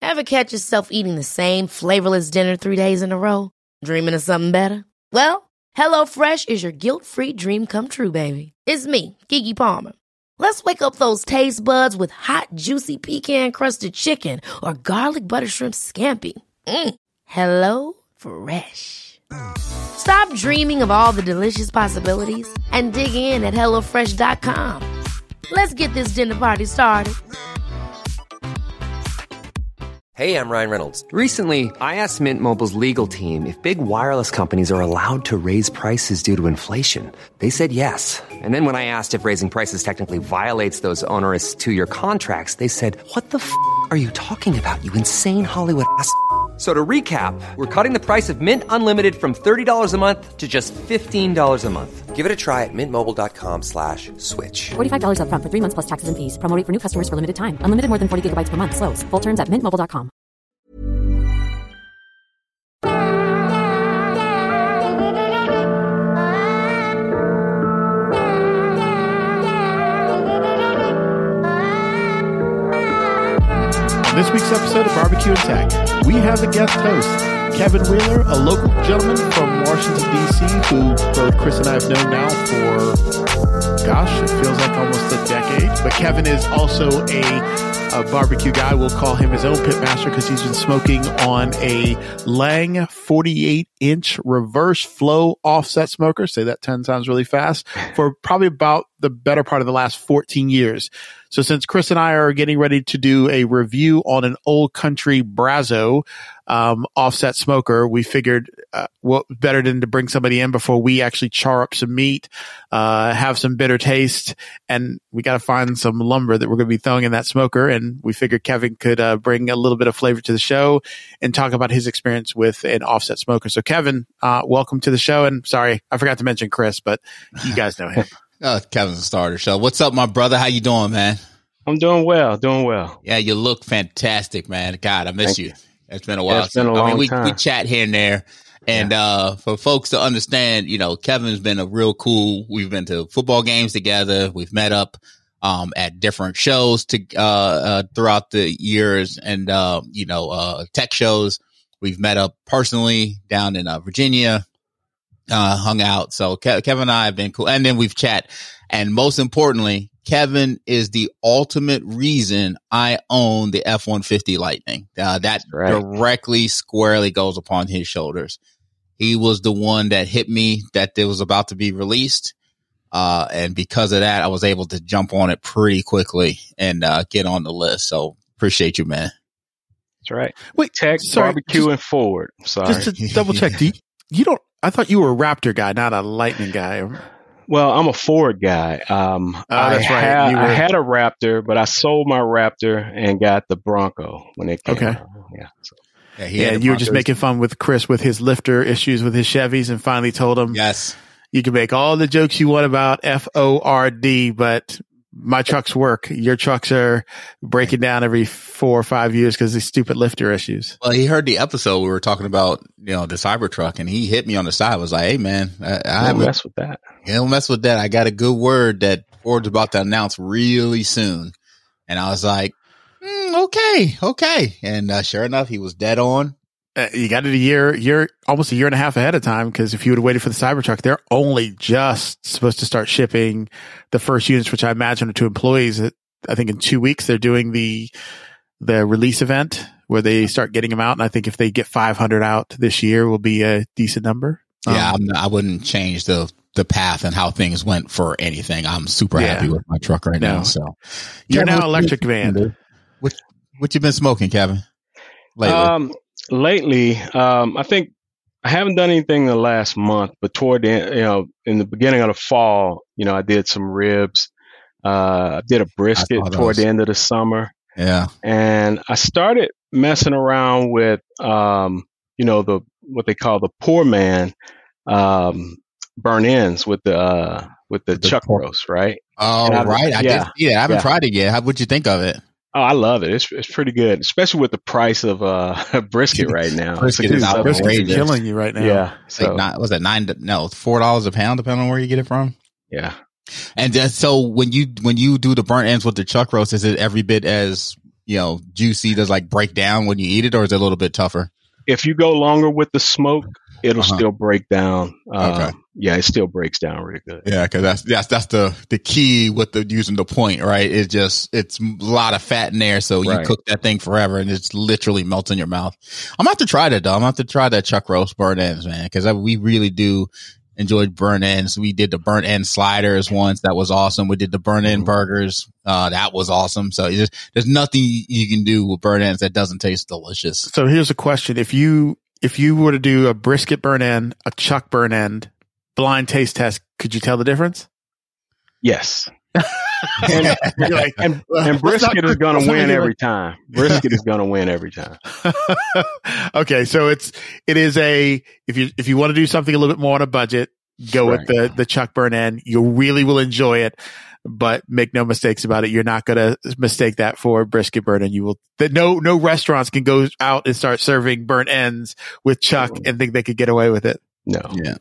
Ever catch yourself eating the same flavorless dinner 3 days in a row? Dreaming of something better? Well, HelloFresh is your guilt-free dream come true, baby. It's me, Keke Palmer. Let's wake up those taste buds with hot, juicy pecan-crusted chicken or garlic butter shrimp scampi. Hello Fresh. Stop dreaming of all the delicious possibilities and dig in at HelloFresh.com. Let's get this dinner party started. Hey, I'm Ryan Reynolds. Recently, I asked Mint Mobile's legal team if big wireless companies are allowed to raise prices due to inflation. They said yes. And then when I asked if raising prices technically violates those onerous 2-year contracts, they said, "What the f*** are you talking about, you insane Hollywood ass?" So to recap, we're cutting the price of Mint Unlimited from $30 a month to just $15 a month. Give it a try at mintmobile.com/switch. $45 up front for 3 months plus taxes and fees. Promo rate for new customers for limited time. Unlimited more than 40 gigabytes per month. Slows full terms at mintmobile.com. On this week's episode of Barbecue and Tech, we have the guest host, Kevin Wheeler, a local gentleman from Washington, D.C., who both Chris and I have known now for, gosh, it feels like almost a decade. But Kevin is also a barbecue guy. We'll call him his own pit master because he's been smoking on a Lang 48-inch reverse flow offset smoker. Say that 10 times really fast. For probably about the better part of the last 14 years. So since Chris and I are getting ready to do a review on an Old Country Brazo offset smoker, we figured what better than to bring somebody in before we actually char up some meat, have some bitter taste, and we got to find some lumber that we're going to be throwing in that smoker. And we figured Kevin could bring a little bit of flavor to the show and talk about his experience with an offset smoker. So Kevin, welcome to the show. And sorry, I forgot to mention Chris, but you guys know him. Kevin's a starter show. What's up, my brother? How you doing, man? I'm doing well. Yeah, you look fantastic, man. God, I miss you. It's been a while. Yeah, it's been a long time. We chat here and there. And for folks to understand, you know, Kevin's been a real cool. We've been to football games together. We've met up at different shows throughout the years, and tech shows. We've met up personally down in Virginia. Hung out. So Kevin and I have been cool. And then we've chat. And most importantly, Kevin is the ultimate reason I own the F-150 Lightning. That directly, squarely goes upon his shoulders. He was the one that hit me that it was about to be released. And because of that, I was able to jump on it pretty quickly and get on the list. So appreciate you, man. That's right. Wait, Tech, barbecue, and forward. Sorry. Just to double check, you don't, I thought you were a Raptor guy, not a Lightning guy. Well, I'm a Ford guy. That's right. I had a Raptor, but I sold my Raptor and got the Bronco when it came out. Yeah. So. Yeah, you were just making fun with Chris with his lifter issues with his Chevys and finally told him, yes, you can make all the jokes you want about Ford, but my trucks work. Your trucks are breaking down every 4 or 5 years because of these stupid lifter issues. Well, he heard the episode we were talking about, the Cybertruck, and he hit me on the side. I was like, hey, man, I don't mess with that. Don't mess with that. I got a good word that Ford's about to announce really soon. And I was like, okay. And sure enough, he was dead on. You got it almost a year and a half ahead of time, because if you would have waited for the Cybertruck, they're only just supposed to start shipping the first units, which I imagine are to employees. I think in 2 weeks they're doing the release event where they start getting them out. And I think if they get 500 out this year, will be a decent number. Yeah, I wouldn't change the path and how things went for anything. I'm super happy with my truck right now. So you're now electric van. What you been smoking, Kevin? Lately, I think I haven't done anything in the last month, but toward the end, in the beginning of the fall, I did some ribs. I did a brisket toward the end of the summer. Yeah. And I started messing around with, what they call the poor man, burn ends with the chuck roast, right? Oh, right. I did. Yeah, I haven't tried it yet. What'd you think of it? Oh, I love it. It's pretty good, especially with the price of brisket right now. Brisket is outrageous. Killing you right now. Yeah. So, $4 a pound, depending on where you get it from. Yeah. And so when you do the burnt ends with the chuck roast, is it every bit as juicy? Does like break down when you eat it, or is it a little bit tougher? If you go longer with the smoke, it'll still break down. Okay. Yeah, it still breaks down really good. Yeah, because that's the key with using the point, right? It's a lot of fat in there, so you cook that thing forever, and it's literally melts in your mouth. I'm gonna have to try that though. I'm gonna have to try that chuck roast burnt ends, man, because we really do enjoy burnt ends. We did the burnt end sliders once, that was awesome. We did the burnt end burgers, that was awesome. So there's nothing you can do with burnt ends that doesn't taste delicious. So here's a question: if you were to do a brisket burnt end, a chuck burnt end, blind taste test, could you tell the difference? Yes. and brisket is going to win every time. Brisket is going to win every time. Okay. So it is if you want to do something a little bit more on a budget, go with the chuck burnt end. You really will enjoy it, but make no mistakes about it. You're not going to mistake that for brisket burnt end. No restaurants can go out and start serving burnt ends with chuck and think they could get away with it. No. Yeah.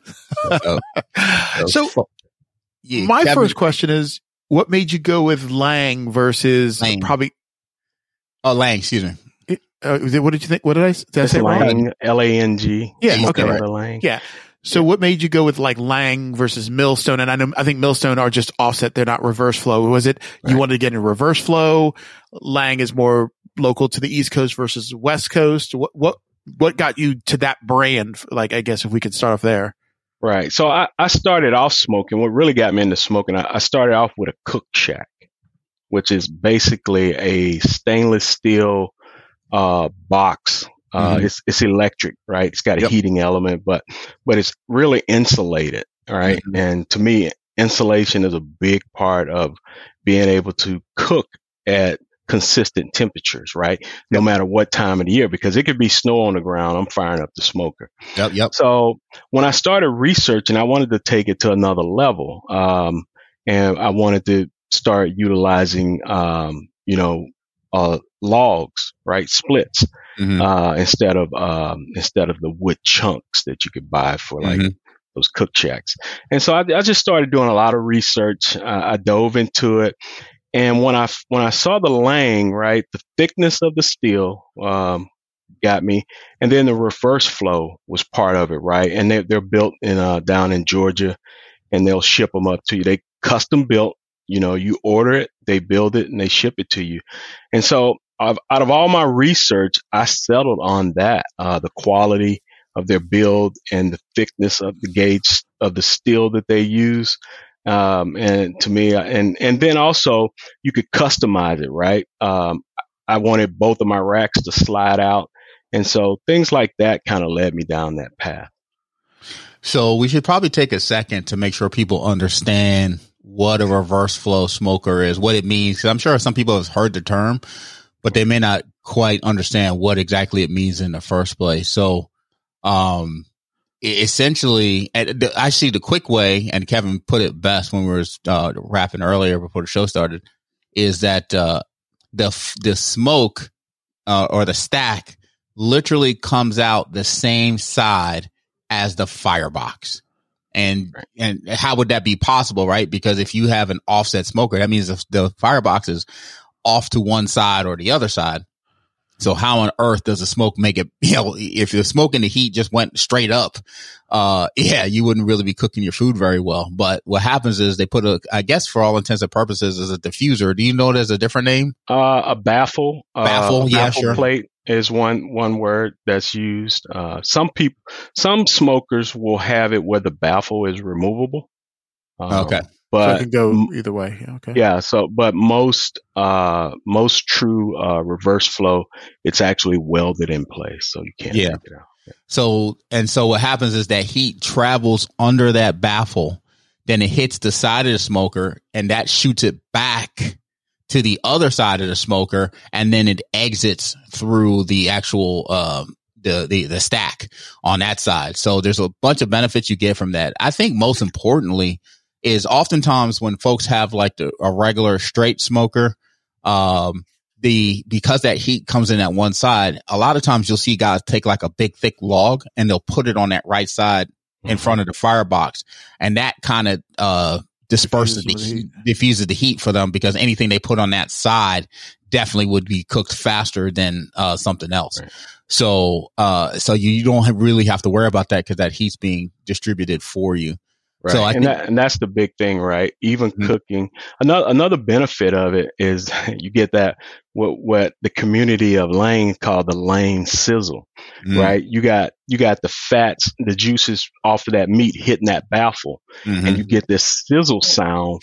My first question is, what made you go with Lang versus probably? Oh, Lang, excuse me. What did you think? What did I say? Lang, L-A-N-G. Yeah. Okay. Lang. Yeah. So what made you go with like Lang versus Millstone? And I think Millstone are just offset. They're not reverse flow. Was it you wanted to get in reverse flow? Lang is more local to the East Coast versus West Coast. What got you to that brand? Like, I guess if we could start off there. Right. So I started off smoking. What really got me into smoking, I started off with a Cook Shack, which is basically a stainless steel box. It's electric, right? It's got a heating element, but it's really insulated, right? Mm-hmm. And to me, insulation is a big part of being able to cook at consistent temperatures, right? No matter what time of the year, because it could be snow on the ground. I'm firing up the smoker. Yep. So when I started researching, I wanted to take it to another level. And I wanted to start utilizing, logs, right? Splits, instead of the wood chunks that you could buy for like those Cook Shacks. And so I just started doing a lot of research. I dove into it. And when I saw the Lang, right, the thickness of the steel got me, and then the reverse flow was part of it, right? And they're built down in Georgia, and they'll ship them up to you. They custom built, you order it, they build it, and they ship it to you. And so out of all my research, I settled on that, the quality of their build and the thickness of the gauge of the steel that they use. And to me, and then also you could customize it, right? I wanted both of my racks to slide out. And so things like that kind of led me down that path. So we should probably take a second to make sure people understand what a reverse flow smoker is, what it means. 'Cause I'm sure some people have heard the term, but they may not quite understand what exactly it means in the first place. So, essentially, I see the quick way, and Kevin put it best when we were rapping earlier before the show started, is that the smoke or the stack literally comes out the same side as the firebox. And how would that be possible, right? Because if you have an offset smoker, that means the firebox is off to one side or the other side. So how on earth does the smoke make it, if the smoke and the heat just went straight up, you wouldn't really be cooking your food very well. But what happens is they put I guess for all intents and purposes, is a diffuser. Do you know there's a different name? A baffle. Baffle, baffle plate is one word that's used. Some smokers will have it where the baffle is removable. Okay. But so it can go either way. Okay. Yeah. So, but most true reverse flow, it's actually welded in place, so you can't take it out. Yeah. So what happens is that heat travels under that baffle, then it hits the side of the smoker, and that shoots it back to the other side of the smoker, and then it exits through the actual the stack on that side. So there's a bunch of benefits you get from that. I think most importantly is oftentimes when folks have like a regular straight smoker, because that heat comes in at one side, a lot of times you'll see guys take like a big thick log and they'll put it on that right side in front of the firebox, and that kind of diffuses the heat for them, because anything they put on that side definitely would be cooked faster than something else. Right. So you don't really have to worry about that because that heat's being distributed for you. Right. So and that's the big thing, right? Even cooking. Another benefit of it is you get that what the community of Lane call the Lane sizzle, right? You got the fats, the juices off of that meat hitting that baffle, and you get this sizzle sound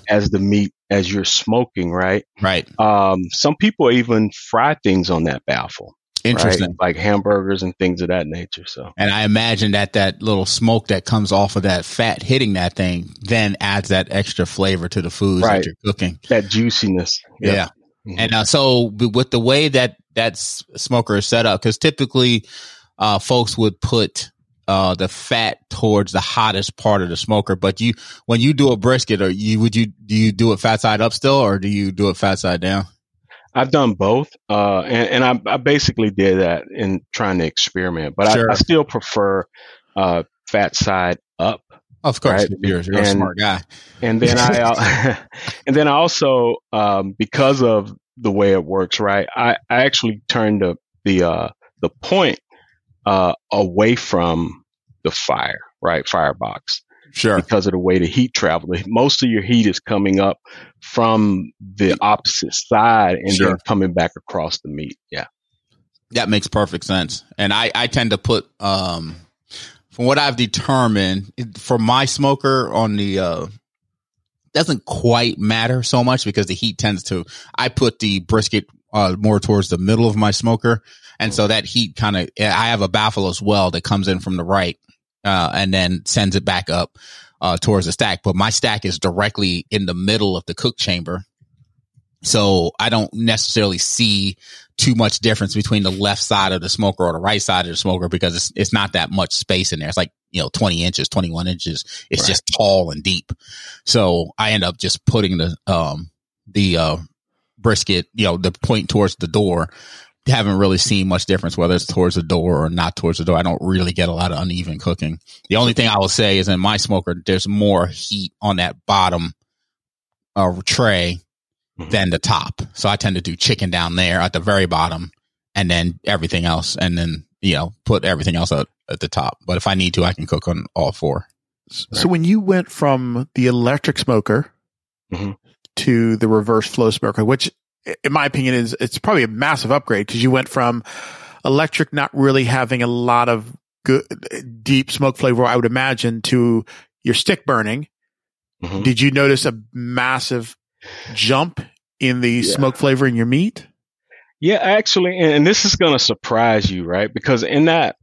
as you're smoking, right? Right. Some people even fry things on that baffle. Interesting. Right? Like hamburgers and things of that nature. So, and I imagine that little smoke that comes off of that fat hitting that thing then adds that extra flavor to the foods that you're cooking. That juiciness. Yep. Yeah. And so with the way that smoker is set up, because typically folks would put the fat towards the hottest part of the smoker, but when you do a brisket, do you do it fat side up still, or do you do it fat side down? I've done both, and I basically did that in trying to experiment, but I still prefer fat side up. Of course, right? you're a smart guy. And then I also because of the way it works, right? I actually turned the point away from the fire, right? Firebox. Sure. Because of the way the heat travels. Most of your heat is coming up from the opposite side and then coming back across the meat. Yeah. That makes perfect sense. And I tend to put, from what I've determined for my smoker on the, doesn't quite matter so much because the heat I put the brisket, more towards the middle of my smoker. And so that heat I have a baffle as well that comes in from the right. And then sends it back up towards the stack. But my stack is directly in the middle of the cook chamber. So I don't necessarily see too much difference between the left side of the smoker or the right side of the smoker because it's not that much space in there. It's like, 20 inches, 21 inches. It's just tall and deep. So I end up just putting the brisket, the point towards the door. Haven't really seen much difference whether it's towards the door or not towards the door. I don't really get a lot of uneven cooking. The only thing I will say is in my smoker, there's more heat on that bottom tray than the top. So I tend to do chicken down there at the very bottom and then everything else. And then, put everything else at the top. But if I need to, I can cook on all four. So when you went from the electric smoker to the reverse flow smoker, which in my opinion it's probably a massive upgrade because you went from electric not really having a lot of good deep smoke flavor, I would imagine, to your stick burning. Did you notice a massive jump in the smoke flavor in your meat? Yeah, actually, and this is going to surprise you, right? Because in that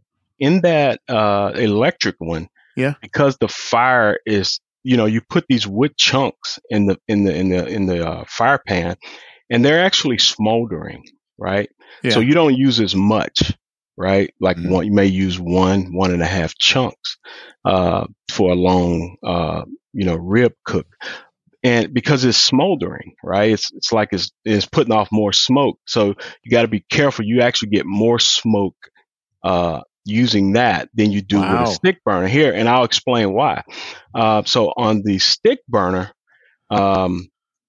electric one, because the fire is, you put these wood chunks in the fire pan, and they're actually smoldering, right? Yeah. So you don't use as much, right? Like you may use 1.5 chunks for a long, rib cook. And because it's smoldering, right? It's like it's putting off more smoke. So you got to be careful. You actually get more smoke using that than you do with a stick burner here. And I'll explain why. So on the stick burner, the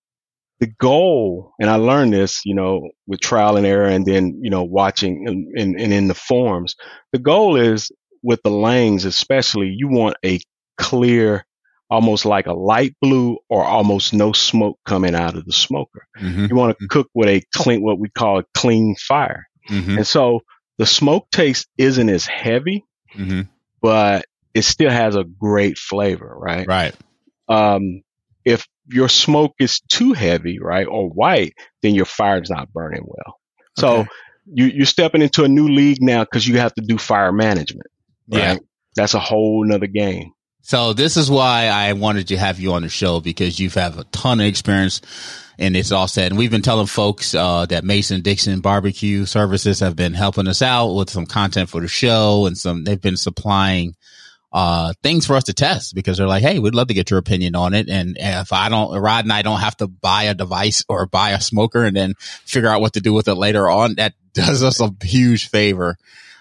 goal, and I learned this, with trial and error and then, watching and in the forums, the goal is with the Lanes, especially, you want a clear, almost like a light blue or almost no smoke coming out of the smoker. You want to cook with a clean, what we call a clean fire. And so the smoke taste isn't as heavy, but it still has a great flavor, right? Right. If your smoke is too heavy, right, or white, then your fire is not burning well. So you're stepping into a new league now because you have to do fire management. Right? Yeah. That's a whole nother game. So this is why I wanted to have you on the show, because you have a ton of experience and it's all said. And we've been telling folks that Mason-Dixon Barbecue Services have been helping us out with some content for the show, and they've been supplying things for us to test, because they're like, hey, we'd love to get your opinion on it. And if Rod and I don't have to buy a device or buy a smoker and then figure out what to do with it later on, that does us a huge favor.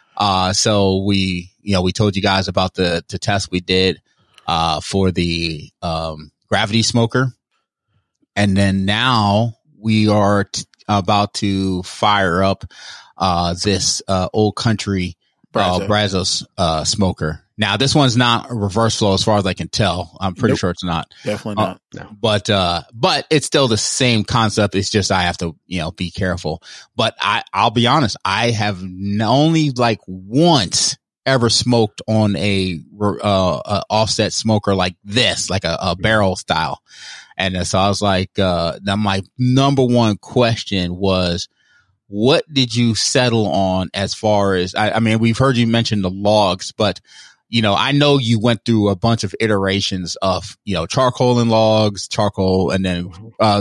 So we told you guys about the test we did for the gravity smoker. And then now we are about to fire up this Old Country Brazos smoker. Now, this one's not a reverse flow as far as I can tell. I'm pretty sure it's not. Definitely not. No. But it's still the same concept. It's just I have to, be careful. But I'll be honest. I have only like once ever smoked on a offset smoker like this, like a barrel style. And so I was like, now my number one question was, what did you settle on as far as, I mean, we've heard you mention the logs, but I know you went through a bunch of iterations of, charcoal and logs, charcoal, and then,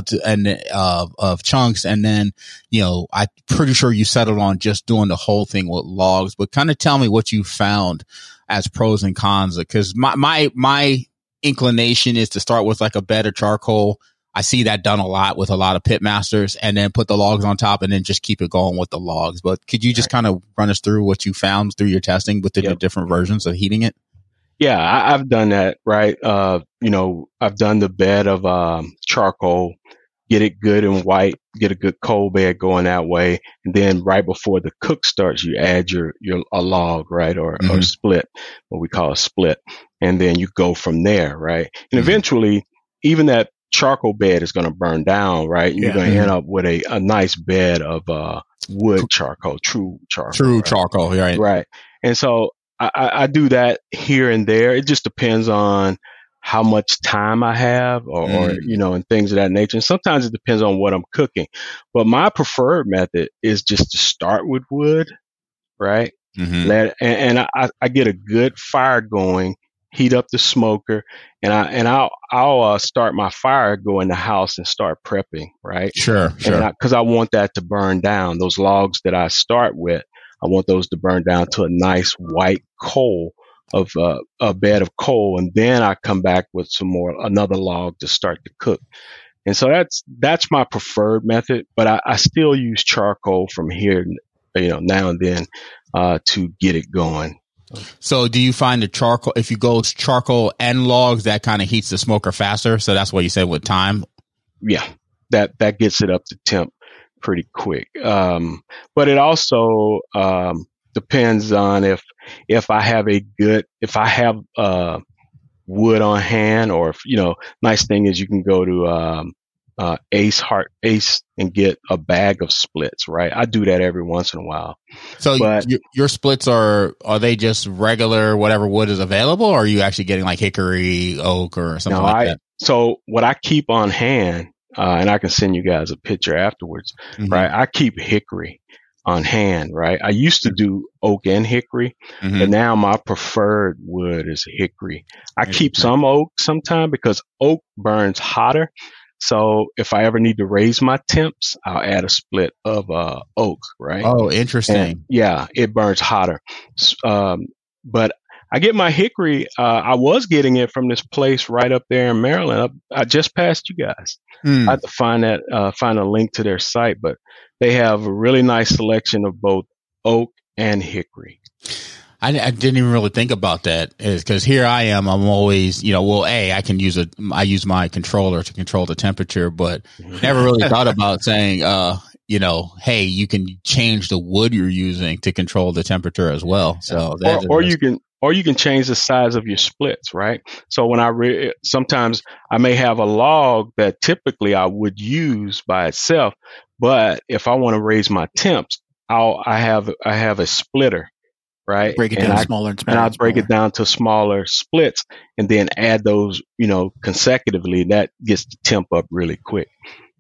of chunks. And then, I'm pretty sure you settled on just doing the whole thing with logs, but kind of tell me what you found as pros and cons. Cause my inclination is to start with like a bed of charcoal. I see that done a lot with a lot of pit masters, and then put the logs on top and then just keep it going with the logs. But could you just kind of run us through what you found through your testing with the different versions of heating it? Yeah, I've done that, right? I've done the bed of charcoal, get it good and white, get a good coal bed going that way. And then right before the cook starts, you add a log, right? Or split, what we call a split. And then you go from there, right? And eventually, even that charcoal bed is going to burn down, right? You're going to end up with a nice bed of wood charcoal, true charcoal. Charcoal, right? Right. And so I do that here and there. It just depends on how much time I have or and things of that nature. And sometimes it depends on what I'm cooking. But my preferred method is just to start with wood, right? Mm-hmm. I get a good fire going, heat up the smoker, and I'll start my fire, go in the house and start prepping, right? Sure. Because I want that to burn down. Those logs that I start with, I want those to burn down to a nice white coal of a bed of coal, and then I come back with another log to start to cook. And so that's my preferred method, but I still use charcoal from here, now and then to get it going. So do you find the charcoal, if you go charcoal and logs, that kind of heats the smoker faster? So that's what you said with time? Yeah, that gets it up to temp pretty quick. But it also depends on if I have wood on hand, or nice thing is you can go to Ace and get a bag of splits, right? I do that every once in a while. So your splits are they just regular whatever wood is available, or are you actually getting like hickory, oak, or something like that? So what I keep on hand, and I can send you guys a picture afterwards, right? I keep hickory on hand, right? I used to do oak and hickory, but now my preferred wood is hickory. I keep some oak sometimes because oak burns hotter. So if I ever need to raise my temps, I'll add a split of oak, right? Oh, interesting. And, yeah, it burns hotter. But I get my hickory. I was getting it from this place right up there in Maryland. I just passed you guys. I have to find a link to their site, but they have a really nice selection of both oak and hickory. I didn't even really think about that, because here I am. I'm always, I use my controller to control the temperature, but never really thought about saying, hey, you can change the wood you're using to control the temperature as well. So or you can change the size of your splits, right? So when sometimes I may have a log that typically I would use by itself, but if I want to raise my temps, I have a splitter. Right. Break it down smaller and smaller. And I'll break it down to smaller splits and then add those, consecutively. That gets the temp up really quick.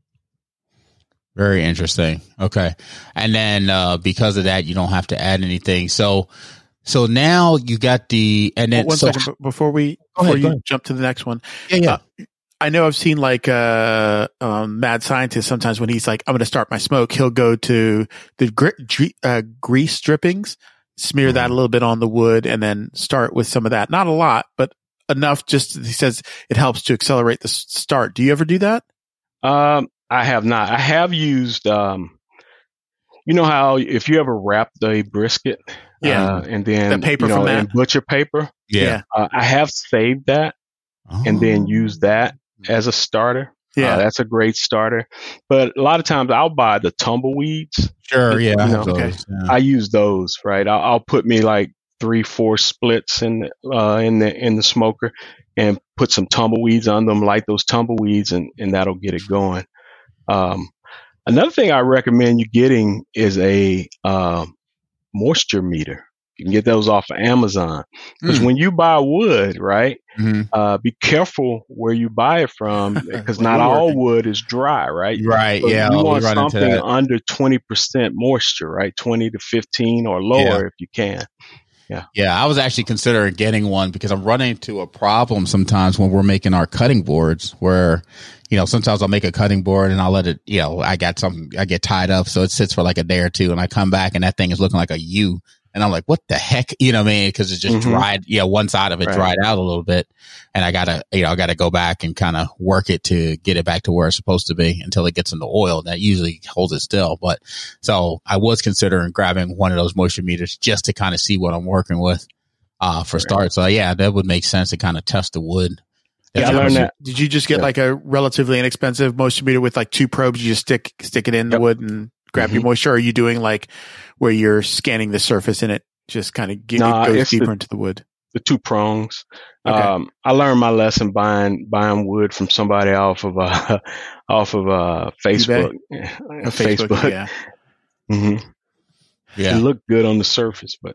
Very interesting. Okay. And then because of that, you don't have to add anything. So now you got and then one second before you jump to the next one. Yeah. I know I've seen like Mad Scientist sometimes when he's like, I'm going to start my smoke, he'll go to the grease drippings, smear that a little bit on the wood, and then start with some of that. Not a lot, but enough. Just, he says it helps to accelerate the start. Do you ever do that? I have not. I have used, how if you ever wrapped a brisket, and then the paper from that, in butcher paper, I have saved that and then use that as a starter. Yeah. That's a great starter. But a lot of times I'll buy the tumbleweeds. Sure. Yeah. I use those, right? I'll put me like 3-4 splits in the smoker and put some tumbleweeds on them, light those tumbleweeds, and that'll get it going. Another thing I recommend you getting is a moisture meter. You can get those off of Amazon, because when you buy wood, right, be careful where you buy it from, because not all wood is dry, right? Right. So yeah. you want something under 20% moisture, right? 20 to 15 or lower if you can. Yeah. Yeah. I was actually considering getting one, because I'm running into a problem sometimes when we're making our cutting boards where, sometimes I'll make a cutting board and I'll let it, I get tied up. So it sits for like a day or two, and I come back and that thing is looking like a U. And I'm like, what the heck? You know what I mean? Because it just dried. Yeah. One side of it dried out a little bit. And I gotta go back and kind of work it to get it back to where it's supposed to be until it gets in the oil. That usually holds it still. But so I was considering grabbing one of those moisture meters just to kind of see what I'm working with, for start. So yeah, that would make sense to kind of test the wood. Yeah, I learned that. Did you just get like a relatively inexpensive moisture meter with like 2 probes? You just stick it in the wood and grab your moisture? Or are you doing like where you're scanning the surface and it just kind of goes deeper into the wood? The 2 prongs. Okay. I learned my lesson buying wood from somebody off of Facebook. Facebook, yeah. Yeah. It looked good on the surface, but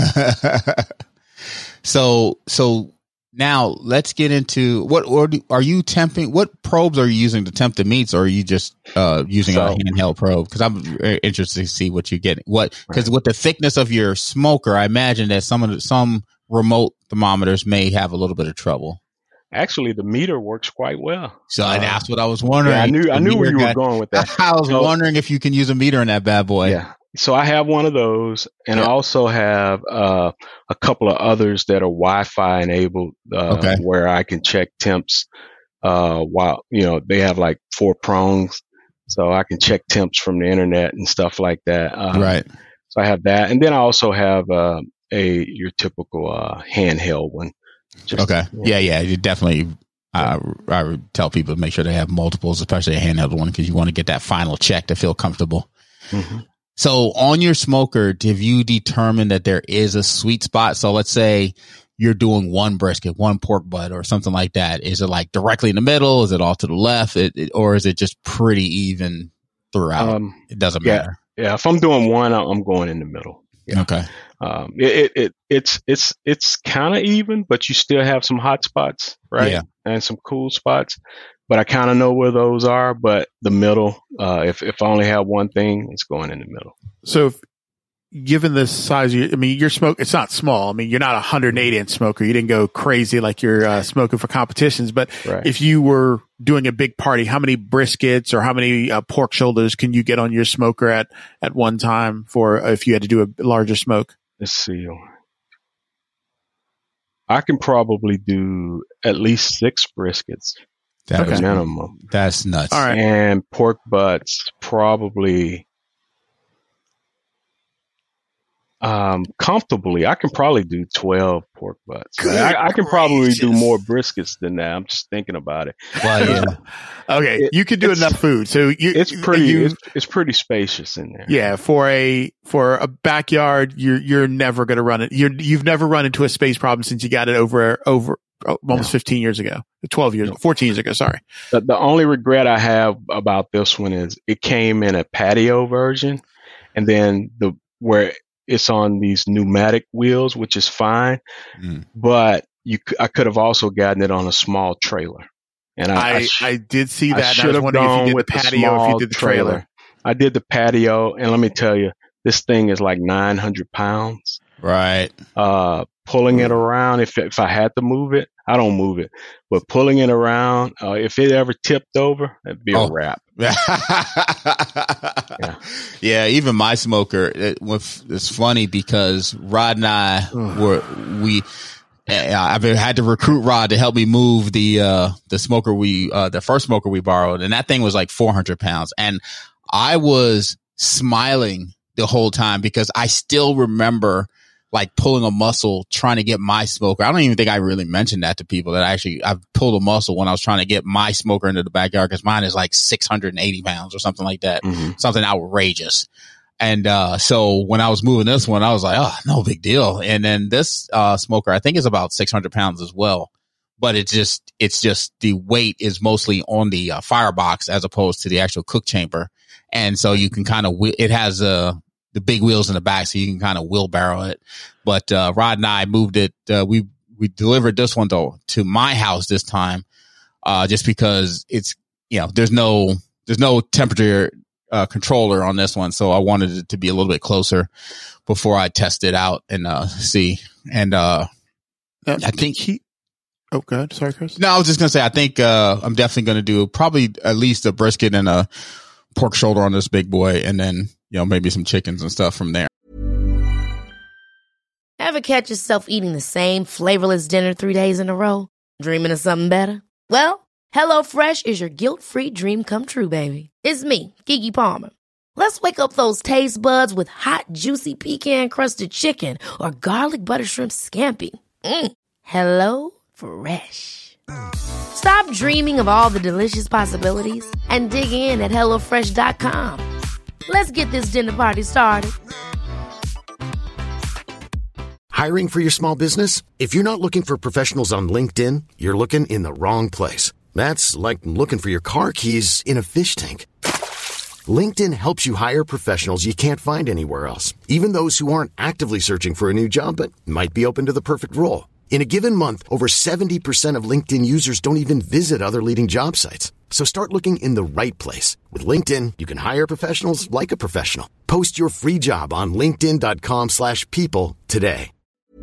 so now let's get into what probes are you using to temp the meats, or are you just using a handheld probe? Because I'm very interested to see what you're getting. Because with the thickness of your smoker, I imagine that some remote thermometers may have a little bit of trouble. Actually, the meter works quite well. So that's what I was wondering. Yeah, I knew where you were going with that. I was wondering if you can use a meter in that bad boy. Yeah. So I have one of those, and I also have a couple of others that are Wi-Fi enabled, where I can check temps while they have like 4 prongs, so I can check temps from the internet and stuff like that. Right. So I have that, and then I also have your typical handheld one. Yeah. You definitely. I would tell people to make sure they have multiples, especially a handheld one, because you want to get that final check to feel comfortable. Mm-hmm. So on your smoker, have you determined that there is a sweet spot? So let's say you're doing 1 brisket, 1 pork butt or something like that. Is it like directly in the middle? Is it all to the left? Or is it just pretty even throughout? It doesn't matter. Yeah. If I'm doing one, I'm going in the middle. Yeah. Okay. It's kind of even, but you still have some hot spots, right? Yeah. And some cool spots. But I kind of know where those are. But the middle, if I only have one thing, it's going in the middle. So, given the size, your smoke, it's not small. I mean, you're not a 108-inch smoker. You didn't go crazy like you're smoking for competitions. But if you were doing a big party, how many briskets or how many pork shoulders can you get on your smoker at one time for if you had to do a larger smoke? Let's see. I can probably do at least 6 briskets. That's minimum. That's nuts. All right. And pork butts probably comfortably. I can probably do 12 pork butts. I can probably do more briskets than that. I'm just thinking about it. Well, yeah. Okay, you can do enough food. So it's pretty spacious in there. Yeah, for a backyard, you're never going to run it. You've never run into a space problem since you got it over almost 15 years ago, 14 years ago. Sorry. The only regret I have about this one is it came in a patio version, and then where it's on these pneumatic wheels, which is fine, but I could have also gotten it on a small trailer. And I did see that. I should have gone with the patio if you did the trailer. I did the patio, and let me tell you, this thing is like 900 pounds. Right. Pulling it around, if I had to move it, I don't move it, but pulling it around, if it ever tipped over, it'd be a wrap. Yeah, even my smoker, it's funny because Rod and I I've had to recruit Rod to help me move the smoker the first smoker we borrowed, and that thing was like 400 pounds. And I was smiling the whole time because I still remember like pulling a muscle trying to get my smoker. I don't even think I really mentioned that to people that I've pulled a muscle when I was trying to get my smoker into the backyard because mine is like 680 pounds or something like that. Something outrageous. And, so when I was moving this one, I was like, oh, no big deal. And then this, smoker, I think is about 600 pounds as well. But it's just the weight is mostly on the firebox as opposed to the actual cook chamber. And so you can kind of, it has, the big wheels in the back, so you can kind of wheelbarrow it. But Rod and I moved it. We delivered this one to my house this time, just because it's there's no temperature controller on this one, so I wanted it to be a little bit closer before I test it out and see. And I think Oh, go ahead. Sorry, Chris. No, I was just gonna say I think I'm definitely gonna do probably at least a brisket and a pork shoulder on this big boy, and then maybe some chickens and stuff from there. Ever catch yourself eating the same flavorless dinner 3 days in a row? Dreaming of something better? Well, HelloFresh is your guilt-free dream come true, baby. It's me, Keke Palmer. Let's wake up those taste buds with hot, juicy pecan-crusted chicken or garlic butter shrimp scampi. Hello Fresh. Stop dreaming of all the delicious possibilities and dig in at HelloFresh.com. Let's get this dinner party started. Hiring for your small business? If you're not looking for professionals on LinkedIn, you're looking in the wrong place. That's like looking for your car keys in a fish tank. LinkedIn helps you hire professionals you can't find anywhere else, even those who aren't actively searching for a new job but might be open to the perfect role. In a given month, over 70% of LinkedIn users don't even visit other leading job sites. So start looking in the right place. With LinkedIn, you can hire professionals like a professional. Post your free job on linkedin.com/people today.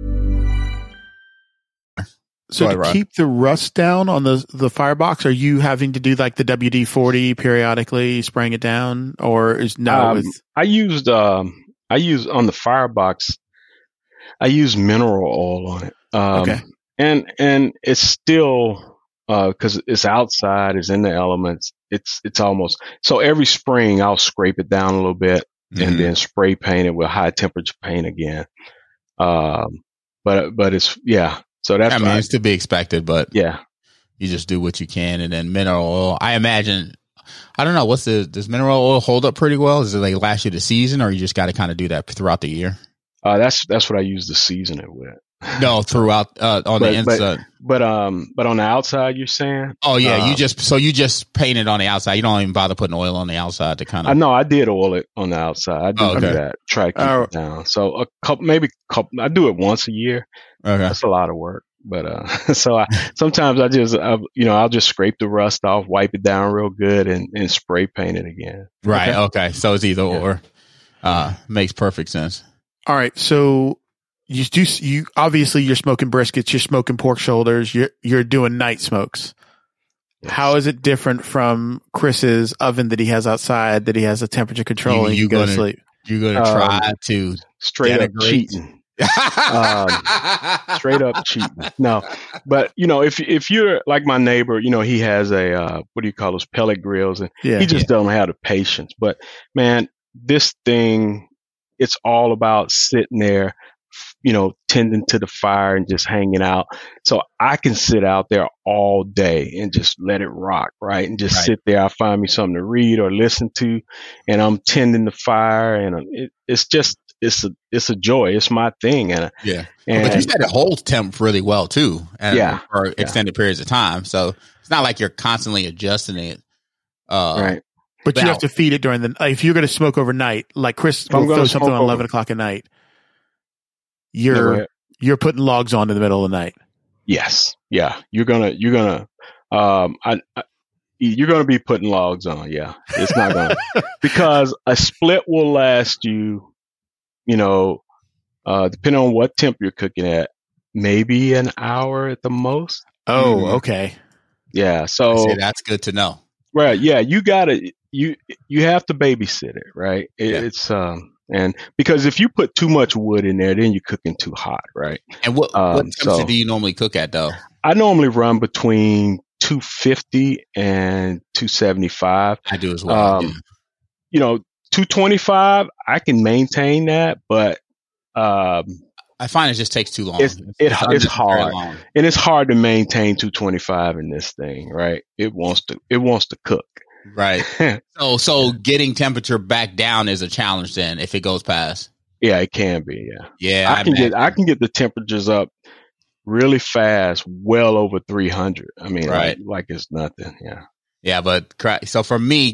So to keep the rust down on the firebox, are you having to do like the WD-40 periodically, spraying it down, or is no? I used on the firebox. I use mineral oil on it. Okay. And it's still, cause it's outside, it's in the elements. It's almost, so every spring I'll scrape it down a little bit and then spray paint it with high temperature paint again. But it's, yeah. So that's, it's to be expected, but yeah, you just do what you can. And then mineral oil, I imagine, I don't know, does mineral oil hold up pretty well? Does it like last you the season, or you just got to kind of do that throughout the year? That's what I use to season it with. No, throughout on the inside, but on the outside, you're saying? Oh yeah, you just paint it on the outside. You don't even bother putting oil on the outside to kind of. I know I did oil it on the outside. I do that. Try to keep it down. So maybe I do it once a year. Okay, that's a lot of work. But so sometimes I'll just scrape the rust off, wipe it down real good, and spray paint it again. Right. Okay. So it's either or. Makes perfect sense. All right. So you obviously you're smoking briskets, you're smoking pork shoulders, you're doing night smokes. Yes. How is it different from Chris's oven that he has outside that he has a temperature control and you go to sleep? You're going to try to straight up cheating. Straight up cheating. No, but if you're like my neighbor, he has a what do you call those pellet grills, and he just doesn't have the patience. But man, this thing, it's all about sitting there, tending to the fire and just hanging out. So I can sit out there all day and just let it rock, right? And just sit there. I find me something to read or listen to, and I'm tending the fire, and it's a joy. It's my thing. And but you said it holds temp really well too. For extended periods of time. So it's not like you're constantly adjusting it. Right. But you have to feed it during if you're going to smoke overnight, like Chris will throw something on 11 o'clock at night. You're putting logs on in the middle of the night. Yes. Yeah. You're gonna be putting logs on. Yeah. It's not gonna because a split will last you, depending on what temp you're cooking at, maybe an hour at the most. Oh, okay. Yeah. So that's good to know. Right. Yeah. You have to babysit it. Right. It's, and because if you put too much wood in there, then you're cooking too hot. Right. And what temperature do you normally cook at though? I normally run between 250 and 275. I do as well. 225, I can maintain that, but I find it just takes too long. It's hard, and it's hard to maintain 225 in this thing, right? It wants to cook, right? So getting temperature back down is a challenge then if it goes past. Yeah, it can be. Yeah. I can get the temperatures up really fast, well over 300. I mean, right. like it's nothing. Yeah. Yeah, but so for me,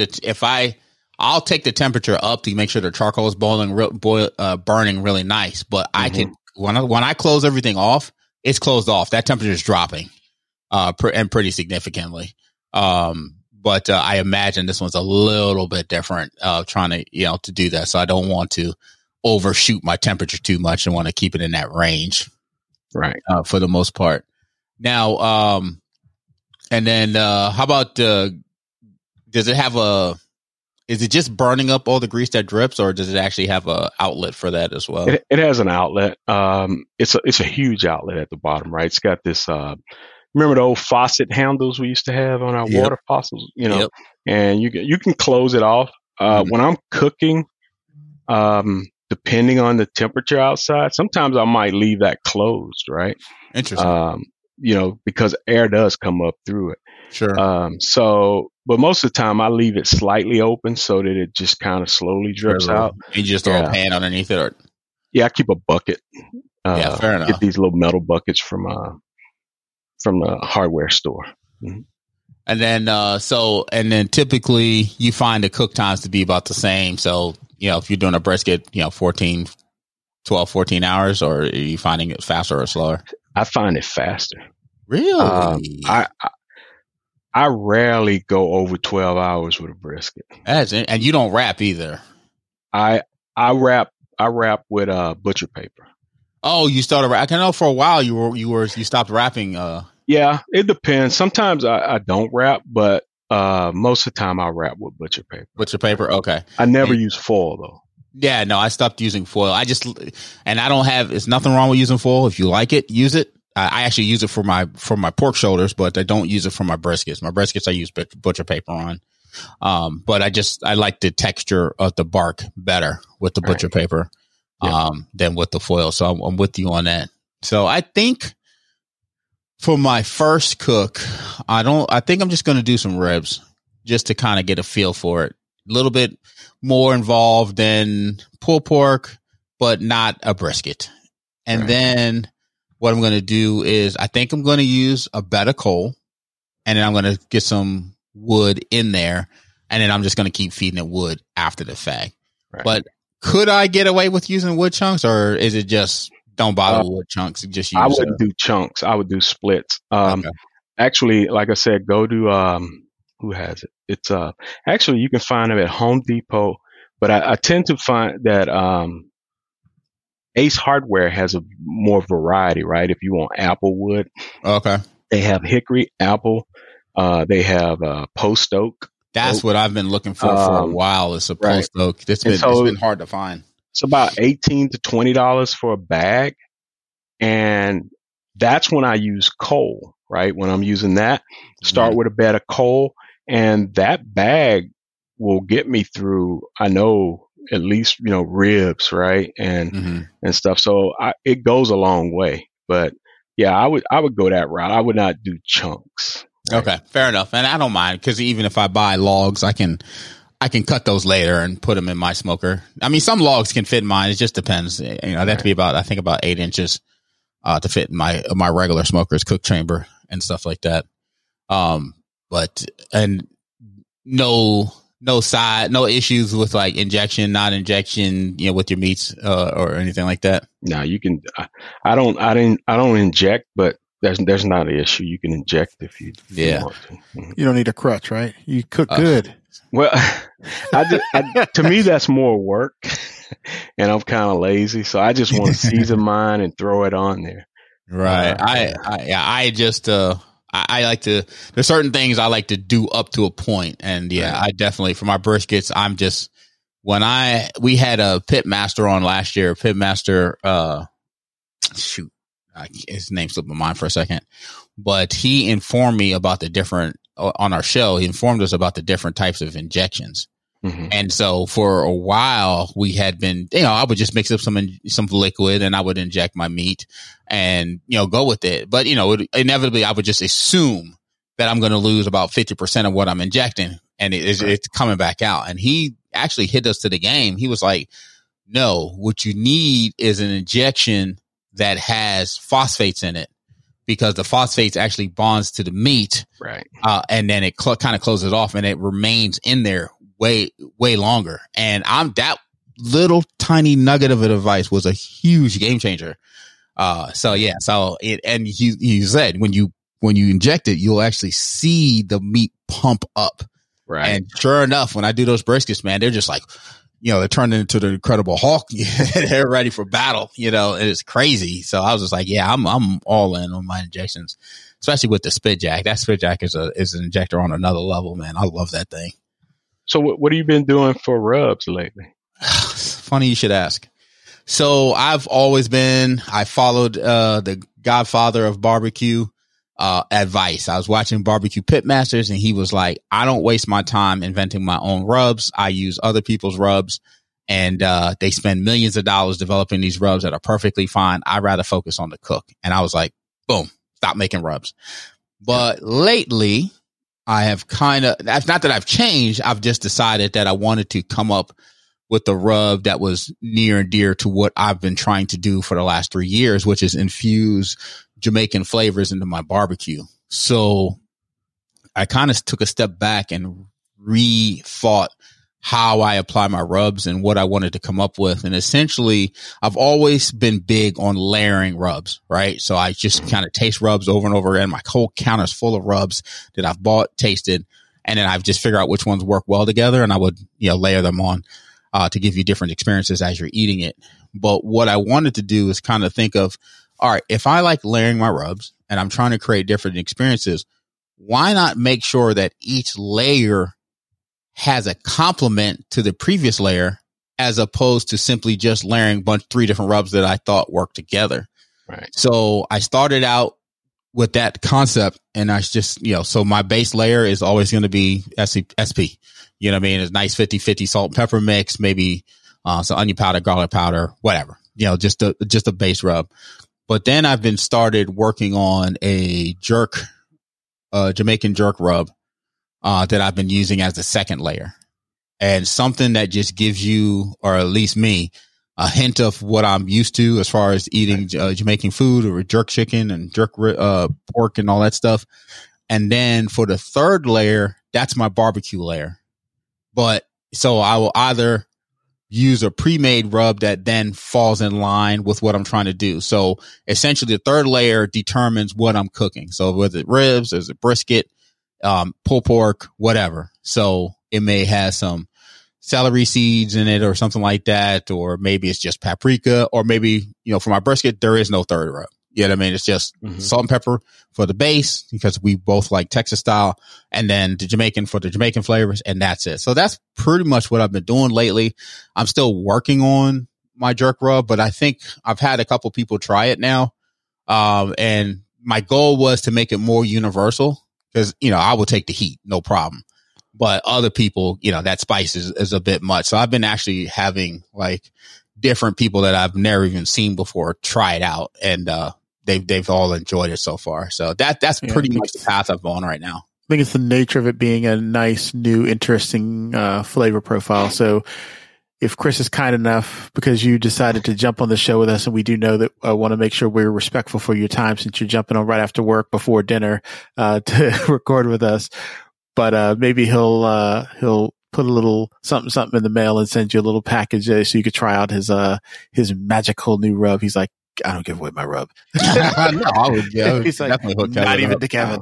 I'll take the temperature up to make sure the charcoal is burning really nice. But I can when I close everything off, it's closed off. That temperature is dropping, and pretty significantly. But I imagine this one's a little bit different. Trying to to do that, so I don't want to overshoot my temperature too much and want to keep it in that range, right? For the most part. Now, and then how about does it have is it just burning up all the grease that drips, or does it actually have a outlet for that as well? It has an outlet. It's a huge outlet at the bottom, right? It's got this. Remember the old faucet handles we used to have on our water faucets, and you can close it off. When I'm cooking, depending on the temperature outside, sometimes I might leave that closed, right? Interesting. Because air does come up through it. Sure. But most of the time I leave it slightly open so that it just kind of slowly drips out. You just throw a pan underneath it? Yeah, I keep a bucket. Fair enough. Get these little metal buckets from the hardware store. Mm-hmm. And then, typically you find the cook times to be about the same. So, if you're doing a brisket, 14 hours, or are you finding it faster or slower? I find it faster. Really? I rarely go over 12 hours with a brisket. And you don't wrap either. I wrap with butcher paper. Oh, you started wrapping. I know for a while you stopped wrapping. Yeah, it depends. Sometimes I don't wrap, but most of the time I wrap with butcher paper. Butcher paper, okay. I never use foil though. Yeah, no, I stopped using foil. It's nothing wrong with using foil. If you like it, use it. I actually use it for my pork shoulders, but I don't use it for my briskets. My briskets I use butcher paper on. But I like the texture of the bark better with the butcher paper than with the foil. So I'm with you on that. So I think for my first cook, I think I'm just going to do some ribs just to kind of get a feel for it. A little bit more involved than pulled pork, but not a brisket. And then what I'm going to do is I think I'm going to use a bed of coal, and then I'm going to get some wood in there, and then I'm just going to keep feeding it wood after the fact. Right. But could I get away with using wood chunks, or is it just don't bother with wood chunks? Just use. I wouldn't do chunks. I would do splits. Actually, like I said, go to who has it? It's actually you can find them at Home Depot, but I tend to find that Ace Hardware has a more variety, right? If you want apple wood, they have hickory, apple. They have post oak. That's what I've been looking for a while. Is a post oak. It's been hard to find. It's about $18 to $20 for a bag, and that's when I use coal. Right when I'm using that, start with a bed of coal, and that bag will get me through. I know at least ribs, right, and stuff. So it goes a long way. But yeah, I would go that route. I would not do chunks. Right? Okay, fair enough. And I don't mind, because even if I buy logs, I can cut those later and put them in my smoker. I mean, some logs can fit in mine. It just depends. They have to be about 8 inches to fit in my regular smoker's cook chamber and stuff like that. But no issues with like injection, not injection, with your meats, or anything like that. No, you can. I don't inject, but there's not an issue. You can inject if you want to. Mm-hmm. You don't need a crutch, right? You cook good. Well, to me that's more work, and I'm kind of lazy, so I just want to season mine and throw it on there. Right. I just I like to. There's certain things I like to do up to a point, and I definitely for my briskets. I'm just we had a Pitmaster on last year. Pitmaster, his name slipped my mind for a second, but he informed me about the different on our show. He informed us about the different types of injections. Mm-hmm. And so for a while we had been, I would just mix up some liquid and I would inject my meat and, go with it. But, inevitably I would just assume that I'm going to lose about 50% of what I'm injecting, and it's coming back out. And he actually hit us to the game. He was like, no, what you need is an injection that has phosphates in it, because the phosphates actually bonds to the meat. Right. And then it kind of closes off and it remains in there way longer. And that little tiny nugget of advice was a huge game changer. He said when you inject it, you'll actually see the meat pump up. Right. And sure enough, when I do those briskets, man, they're just like, they're turning into the Incredible Hulk. They're ready for battle. It's crazy. So I was just like, yeah, I'm all in on my injections, especially with the Spit Jack. That Spit Jack is an injector on another level, man. I love that thing. So what have you been doing for rubs lately? Funny you should ask. So I followed the godfather of barbecue advice. I was watching Barbecue Pitmasters, and he was like, I don't waste my time inventing my own rubs. I use other people's rubs, and they spend millions of dollars developing these rubs that are perfectly fine. I'd rather focus on the cook. And I was like, boom, stop making rubs. But lately I have that's not that I've changed. I've just decided that I wanted to come up with a rub that was near and dear to what I've been trying to do for the last 3 years, which is infuse Jamaican flavors into my barbecue. So I kind of took a step back and rethought how I apply my rubs and what I wanted to come up with. And essentially, I've always been big on layering rubs, right? So I just kind of taste rubs over and over again. My whole counter's full of rubs that I've bought, tasted, and then I've just figured out which ones work well together, and I would, layer them on to give you different experiences as you're eating it. But what I wanted to do is kind of think of, all right, if I like layering my rubs and I'm trying to create different experiences, why not make sure that each layer has a complement to the previous layer, as opposed to simply just layering 3 different rubs that I thought worked together. Right. So I started out with that concept, and I just, so my base layer is always going to be SP. You know what I mean? It's nice 50-50 salt and pepper mix, maybe some onion powder, garlic powder, whatever, just a base rub. But then I've been started working on a Jamaican jerk rub that I've been using as the second layer, and something that just gives you, or at least me, a hint of what I'm used to as far as eating Jamaican food, or jerk chicken and jerk pork and all that stuff. And then for the third layer, that's my barbecue layer. But so I will either use a pre-made rub that then falls in line with what I'm trying to do. So essentially the third layer determines what I'm cooking. So whether it's ribs, is it brisket, pulled pork, whatever. So it may have some celery seeds in it or something like that, or maybe it's just paprika, or maybe, for my brisket, there is no third rub. You know what I mean? It's just salt and pepper for the base, because we both like Texas style, and then the Jamaican for the Jamaican flavors, and that's it. So that's pretty much what I've been doing lately. I'm still working on my jerk rub, but I think I've had a couple people try it now. And my goal was to make it more universal, because, I will take the heat, no problem. But other people, that spice is a bit much. So I've been actually having like different people that I've never even seen before try it out, and they've all enjoyed it so far. So that's pretty much the path I'm on right now. I think it's the nature of it being a nice, new, interesting flavor profile. So if Chris is kind enough, because you decided to jump on the show with us, and we do know that I want to make sure we're respectful for your time, since you're jumping on right after work before dinner to record with us. But maybe he'll put a little something in the mail and send you a little package so you could try out his magical new rub. He's like, I don't give away my rub. No, I would. Yeah, he's like, definitely hook not even up to Kevin.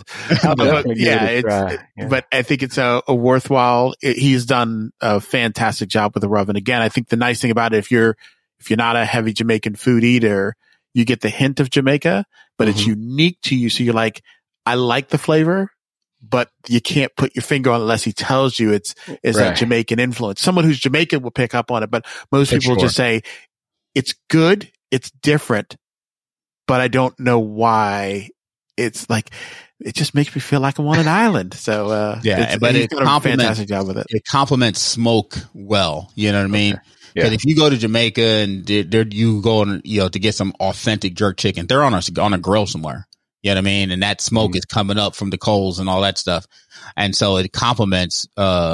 Yeah, but I think it's a worthwhile. He's done a fantastic job with the rub. And again, I think the nice thing about it, if you're not a heavy Jamaican food eater, you get the hint of Jamaica, but it's unique to you. So you're like, I like the flavor, but you can't put your finger on it unless he tells you it's a Jamaican influence. Someone who's Jamaican will pick up on it, but most people just say it's good, it's different, but I don't know why. It's like it just makes me feel like I'm on an island. So but he's it done a fantastic job with it. It complements smoke well. You know what I mean? Yeah. Because if you go to Jamaica and you go on, to get some authentic jerk chicken, they're on a grill somewhere. You know what I mean? And that smoke is coming up from the coals and all that stuff, and so it complements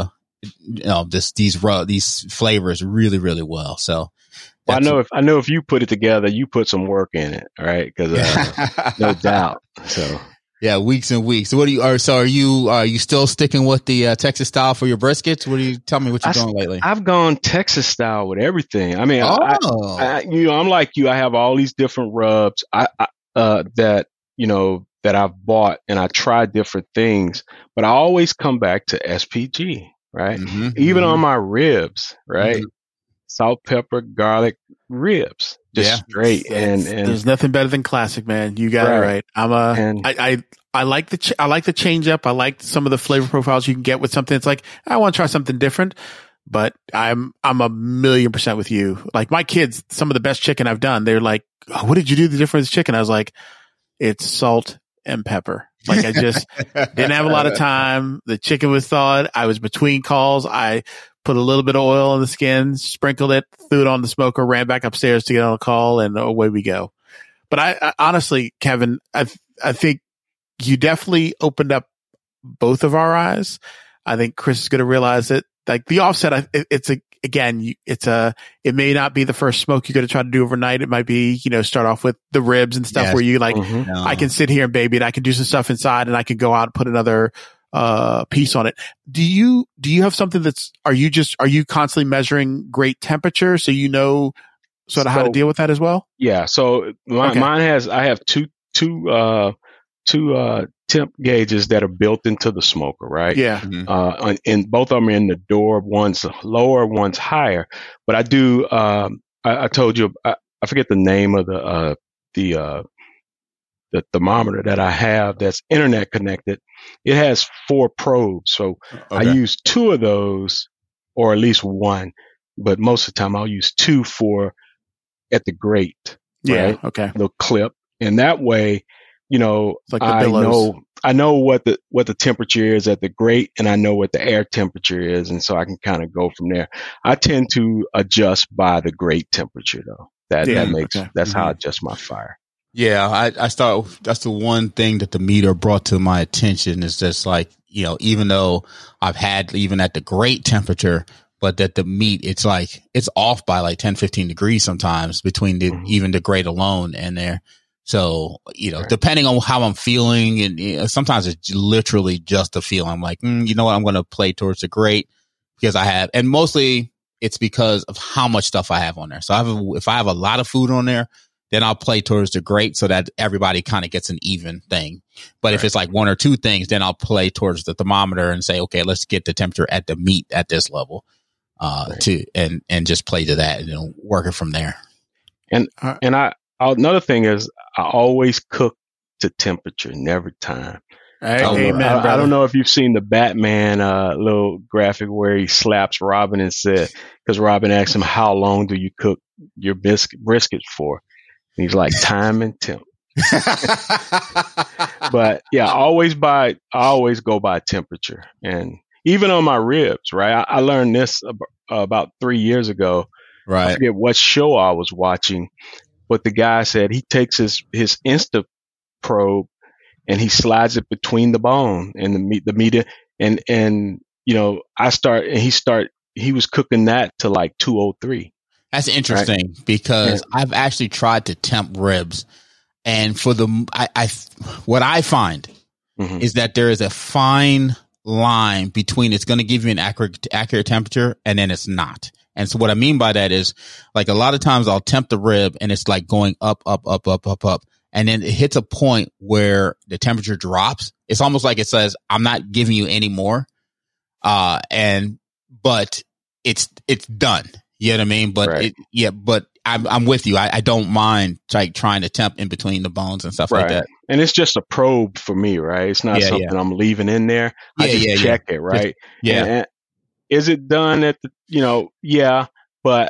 these flavors really, really well. So. Well, I know if you put it together, you put some work in it, right? Because no doubt. So yeah, weeks and weeks. So are you still sticking with the Texas style for your briskets? Tell me what you're doing lately? I've gone Texas style with everything. I mean, I'm like you. I have all these different rubs that I've bought, and I try different things, but I always come back to SPG, right? Mm-hmm, Even on my ribs, right? Mm-hmm. Salt, pepper, garlic ribs, just straight. And there's nothing better than classic, man. You got it right. I like the change up. I like some of the flavor profiles you can get with something. It's like, I want to try something different, but I'm 1,000,000% with you. Like my kids, some of the best chicken I've done, they're like, oh, what did you do the difference chicken? I was like, it's salt and pepper. Like I just didn't have a lot of time. The chicken was thawed. I was between calls. I put a little bit of oil on the skin, sprinkled it, threw it on the smoker, ran back upstairs to get on a call, and away we go. But I honestly, Kevin, I think you definitely opened up both of our eyes. I think Chris is going to realize that, like the offset, it may not be the first smoke you're going to try to do overnight. It might be, start off with the ribs and stuff where you I can sit here and baby it. I can do some stuff inside and I can go out and put another piece on it. Do you have something are you constantly measuring grate temperature so sort of how to deal with that as well? Yeah. So mine I have two temp gauges that are built into the smoker, right? Yeah. Mm-hmm. And both of them are in the door. One's lower, one's higher. But I do. I told you. I forget the name of the thermometer that I have that's internet connected. It has 4 probes, so I use 2 of those, or at least 1. But most of the time, I'll use 2 at the grate. Yeah. Right? Okay. The clip, and that way. Like I know what the temperature is at the grate, and I know what the air temperature is, and so I can kind of go from there. I tend to adjust by the grate temperature, though. That's how I adjust my fire. Yeah, I start. That's the one thing that the meter brought to my attention is just like, even though I've had even at the grate temperature, but that the meat, it's like it's off by like 10, 15 degrees sometimes between even the grate alone and there. So, depending on how I'm feeling, and sometimes it's literally just a feeling. I'm like, you know what? I'm going to play towards the grate because and mostly it's because of how much stuff I have on there. So if I have a lot of food on there, then I'll play towards the grate so that everybody kind of gets an even thing. But if it's like 1 or 2 things, then I'll play towards the thermometer and say, okay, let's get the temperature at the meat at this level, and just play to that and work it from there. And another thing is I always cook to temperature, never time. I don't know if you've seen the Batman little graphic where he slaps Robin and said, because Robin asked him, how long do you cook your brisket for? And he's like, time and temp. But yeah, I always go by temperature. And even on my ribs, right? I learned this about 3 years ago. Right. I forget what show I was watching. But the guy said he takes his Insta probe and he slides it between the bone and the meat, and he was cooking that to like 203. That's interesting, right? Because I've actually tried to temp ribs, and what I find is that there is a fine line between it's going to give you an accurate temperature and then it's not. And so what I mean by that is, like, a lot of times I'll temp the rib and it's like going up. And then it hits a point where the temperature drops. It's almost like it says, I'm not giving you any more. But it's done. You know what I mean? But right. But I'm with you. I don't mind like trying to temp in between the bones and stuff like that. And it's just a probe for me, right? It's not something I'm leaving in there. I just check it, right? And is it done at the, but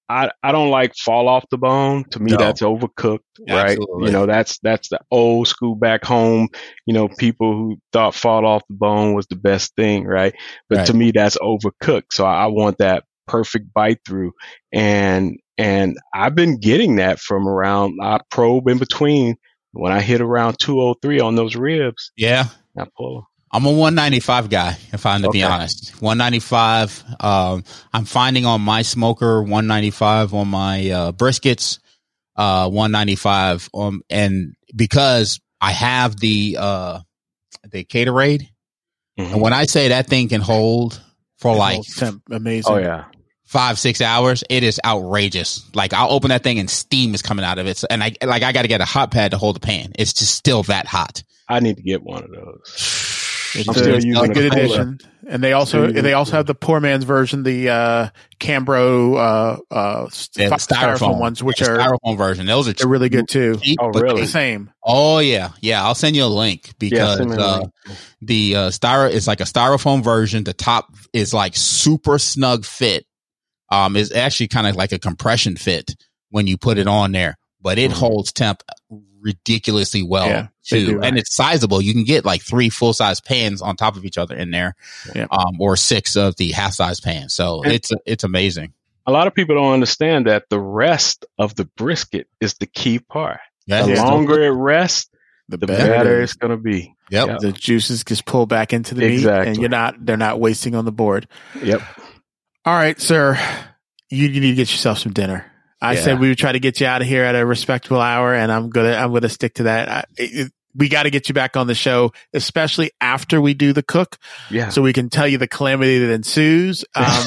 I don't like fall off the bone. To me, that's overcooked, right? Absolutely. You know, that's the old school back home, you know, people who thought fall off the bone was the best thing, right? But to me, that's overcooked. So I want that perfect bite through. And I've been getting that from around, I probe in between. When I hit around 203 on those ribs. Yeah. I pull them. I'm a 195 guy, if I'm to be honest. 195. I'm finding on my smoker 195 on my briskets, 195 and because I have the Gatorade, and when I say that thing can hold for amazing. Oh yeah. 5-6 hours, it is outrageous. Like I'll open that thing and steam is coming out of it, and I got to get a hot pad to hold the pan. It's just still that hot. I need to get one of those. It's a good addition, and they also have the poor man's version, the Cambro styrofoam ones, which are styrofoam version. Those are really good too. Cheap, oh, really? The same. Oh yeah. I'll send you a link because the is like a styrofoam version. The top is like super snug fit. Is actually kind of like a compression fit when you put it on there, but it holds temp ridiculously well too, and it's sizable. You can get like 3 full-size pans on top of each other in there, or 6 of the half-size pans. So it's amazing. A lot of people don't understand that the rest of the brisket is the key part. The longer it rests, the better it's going to be. Yep. The juices just pull back into the meat, and they're not wasting on the board. Yep. All right, sir, you need to get yourself some dinner. I said we would try to get you out of here at a respectable hour, and I'm gonna stick to that. We got to get you back on the show, especially after we do the cook, so we can tell you the calamity that ensues.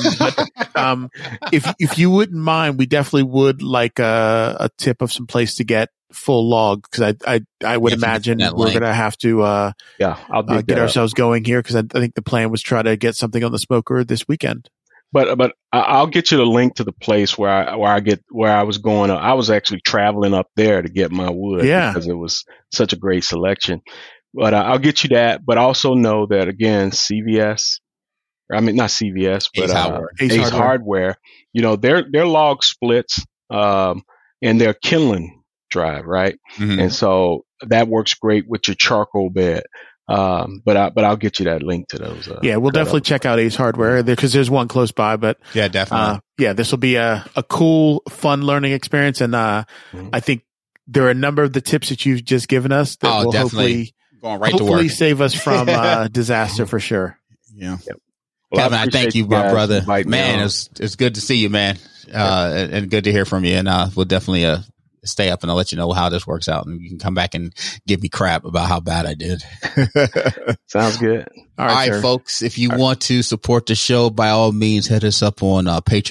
If you wouldn't mind, we definitely would like a tip of some place to get full log, because I would imagine we're gonna have to I'll get ourselves going here, because I think the plan was try to get something on the smoker this weekend. But I'll get you the link to the place where I was going. I was actually traveling up there to get my wood because it was such a great selection. But I'll get you that. But also know that again, CVS, not CVS, but Ace Hardware. You know, their log splits and their kindling drive, right? Mm-hmm. And so that works great with your charcoal bed. But I'll get you that link to those. We'll definitely check out Ace Hardware because there's one close by. But definitely. This will be a cool, fun learning experience, and I think there are a number of the tips that you've just given us that will hopefully save us from disaster for sure. Yeah. Well, Kevin, I thank you, my brother. Man, it's good to see you, man, and good to hear from you. And we'll definitely stay up, and I'll let you know how this works out, and you can come back and give me crap about how bad I did. Sounds good. All right, folks, if you want to support the show, by all means, hit us up on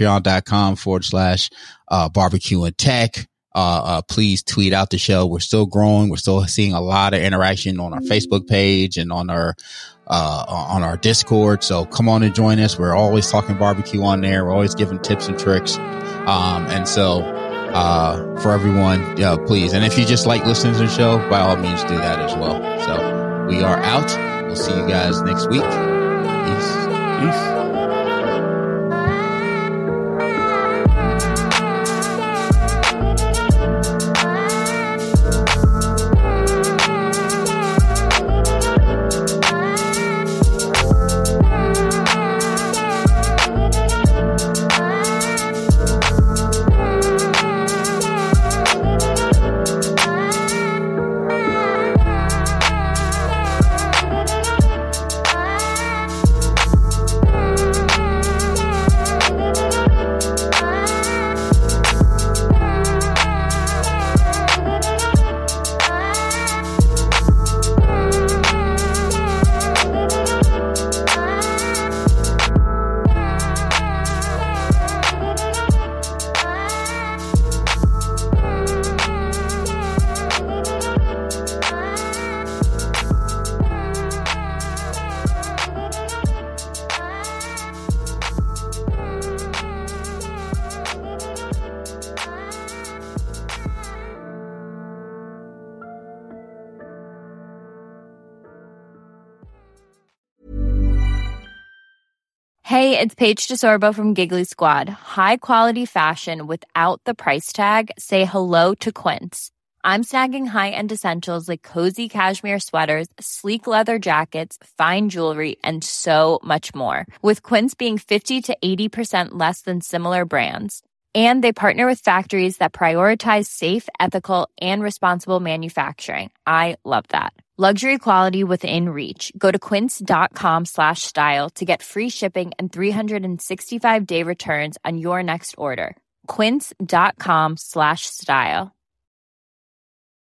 patreon.com/barbecue and tech. Please tweet out the show. We're still growing. We're still seeing a lot of interaction on our Facebook page and on our Discord. So come on and join us. We're always talking barbecue on there. We're always giving tips and tricks. And so, for everyone, please. And if you just like listening to the show, by all means, do that as well. So we are out. We'll see you guys next week. Peace. Hey, it's Paige DeSorbo from Giggly Squad. High quality fashion without the price tag. Say hello to Quince. I'm snagging high-end essentials like cozy cashmere sweaters, sleek leather jackets, fine jewelry, and so much more. With Quince being 50 to 80% less than similar brands. And they partner with factories that prioritize safe, ethical, and responsible manufacturing. I love that. Luxury quality within reach. Go to quince.com/style to get free shipping and 365-day returns on your next order. Quince.com/style.